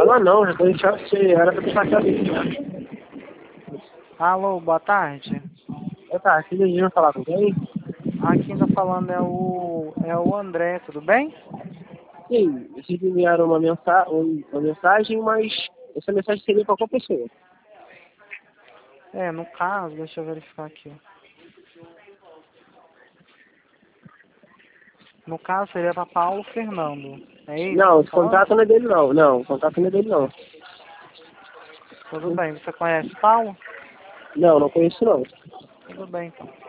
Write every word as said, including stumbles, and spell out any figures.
Fala não, já tô deixando você, era pra deixar aqui a lista, né? Alô, boa tarde. É, tá, aqui desejando falar com quem? Aqui quem tá falando é o, é o André, tudo bem? Sim, vocês enviaram uma, mensa uma mensagem, mas essa mensagem seria para qual pessoa? É, no caso, deixa eu verificar aqui. No caso seria para Paulo Fernando. É isso que Não, você esse tá falando? contato não é dele não, não, o contato não é dele não. Tudo bem, você conhece Paulo? Não, não conheço não. Tudo bem então.